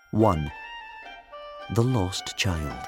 1. The Lost Child.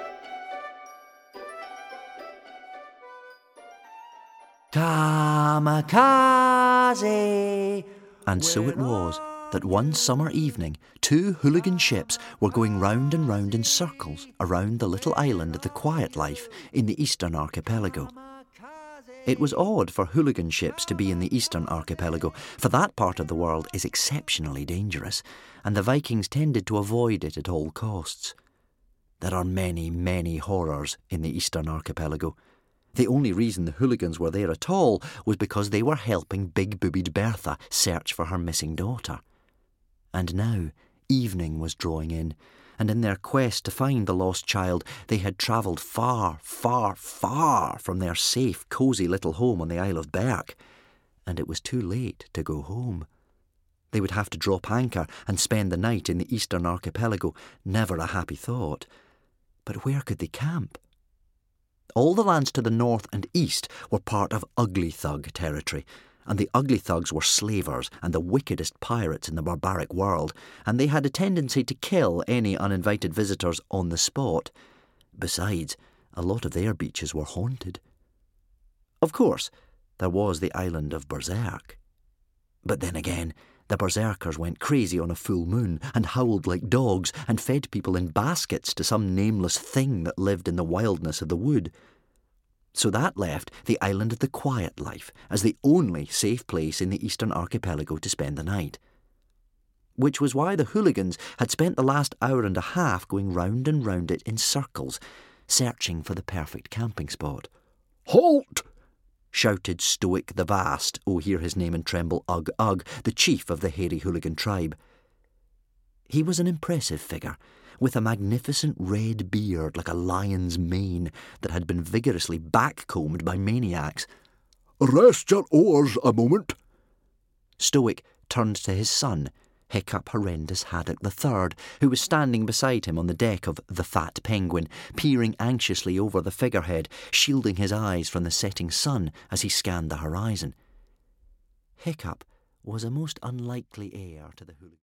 Kamikaze! And so it was that one summer evening, 2 hooligan ships were going round and round in circles around the little island of the Quiet Life in the Eastern Archipelago. It was odd for hooligan ships to be in the Eastern Archipelago, for that part of the world is exceptionally dangerous, and the Vikings tended to avoid it at all costs. There are many, many horrors in the Eastern Archipelago. The only reason the hooligans were there at all was because they were helping big-boobied Bertha search for her missing daughter. And now evening was drawing in, and in their quest to find the lost child, they had travelled far, far, far from their safe, cosy little home on the Isle of Berk, and it was too late to go home. They would have to drop anchor and spend the night in the Eastern Archipelago, never a happy thought. But where could they camp? All the lands to the north and east were part of Ugly Thug territory, and the Ugly Thugs were slavers and the wickedest pirates in the barbaric world, and they had a tendency to kill any uninvited visitors on the spot. Besides, a lot of their beaches were haunted. Of course, there was the island of Berserk. But then again, the berserkers went crazy on a full moon and howled like dogs and fed people in baskets to some nameless thing that lived in the wildness of the wood. So that left the island of the Quiet Life as the only safe place in the Eastern Archipelago to spend the night. Which was why the hooligans had spent the last hour and a half going round and round it in circles, searching for the perfect camping spot. "Halt!" shouted Stoic the Vast, hear his name and tremble, Ugh Ugh, the chief of the hairy hooligan tribe. He was an impressive figure, with a magnificent red beard like a lion's mane that had been vigorously backcombed by maniacs. "Rest your oars a moment." Stoic turned to his son, Hiccup Horrendous Haddock III, who was standing beside him on the deck of the Fat Penguin, peering anxiously over the figurehead, shielding his eyes from the setting sun as he scanned the horizon. Hiccup was a most unlikely heir to the hooligan.